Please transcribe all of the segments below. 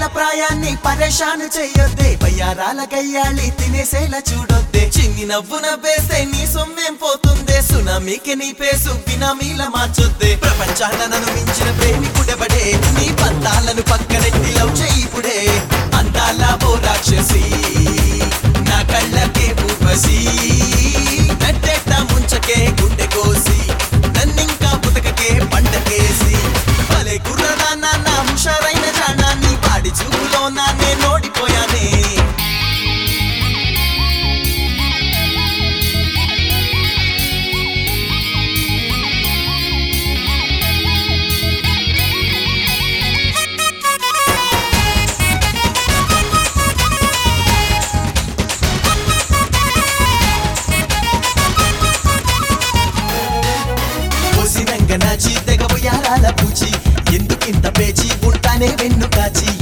ఏళ్ళ ప్రాయాన్ని పరేషాను చెయ్యొద్దే బయ్యారాల గయ్యాళి తినేసేలా చూడొద్దే చిన్ని నవ్వు నవ్వేస్తే నీ సొమ్మేం పోతుందే సునామీకి నీ పేసు బినామీల మార్చొద్దే ప్రపంచాన నన్ను మించిన ప్రేమికుడెవడే నీ పంతాలను పక్కనెట్టి లవ్ చెయ్యిపుడే అందాల ఓ రాక్షసి నా కళ్ళకే ఊర్వశి నట్టెట్ట ముంచకే గుండె కోసి నన్నింకా బుతకకే పండకేసి భలే కుర్రదానా నా హుషారైన జానా నీ పాడి చూపులో నానే నోడిపోయానే నాచి తెగవు యారాల పూచి ఎందుకింత పేచి ఉంటానే వెన్ను కాచి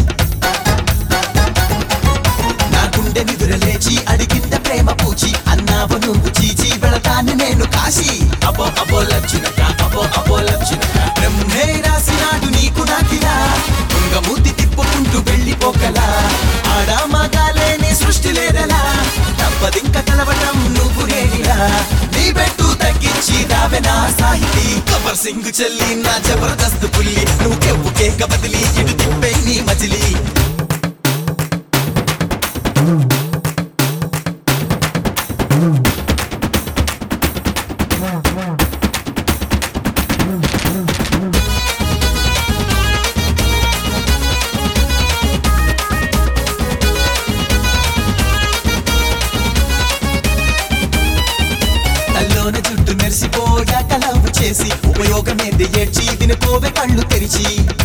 నా గుండె నిదుర లేచి అడిగింద ప్రేమ పూచి అన్నావు నువ్వు చీచి వెళతాను నేను కాశీ అబో అబో లక్షణక అబో అబో లక్షణక బ్రహ్మే రాసినాడు నీకు నాకిలా తుంగమూర్తి తిప్పుకుంటూ వెళ్ళిపోకలా ఆడా మగాలేని సృష్టి లేదలా తప్పదింక కలవటం నువ్వు నేనిలా నీ బెట్టు తగ్గించి రావే నా సాహితీ కబర్ సింగ్ చెల్లి నా జబర్దస్త్ పుల్లి నువ్వు కేక బదిలి ఇటు తిప్పే నీ మజిలీ చుట్టూ మెరిసిపోయాక లవ్ చేసి ఉపయోగమేంది ఏడ్చి వినుకోవే కళ్ళు తెరిచి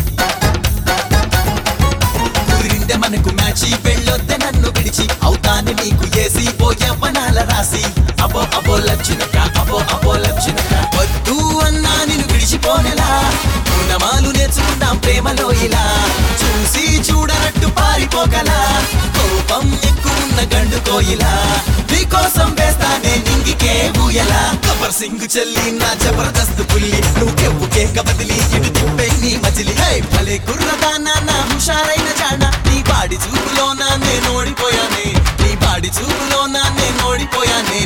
కుదిరిందే మనకు మ్యాచి వెళ్ళొద్దే నన్ను విడిచి అవుతాను నీకు ఏసి ఓ యవ్వనాల రాసి అబో అబో లక్షణక అబో అబో లక్షణక వద్దు అన్నా నిన్ను విడిచిపోనేలా పూనమాలు నేర్చుకుందాం ప్రేమలో ఇలా చూసి చూడనట్టు పారిపోగలా కోపం ఎక్కువున్న గండు కోయిలా నీకోసం వేస్తానే నింగికే ఊయలా కబర్ సింగ్ చెల్లి నా జబర్దస్త్ పుల్లి నువ్వు కేక బదిలి ఇటు తిప్పే నీ మజిలి భలే కుర్రదానా నా హుషారైన జానా నీ బాడి చూపులో నానే నోడిపోయానే నీ బాడి చూపులో నానే నోడిపోయానే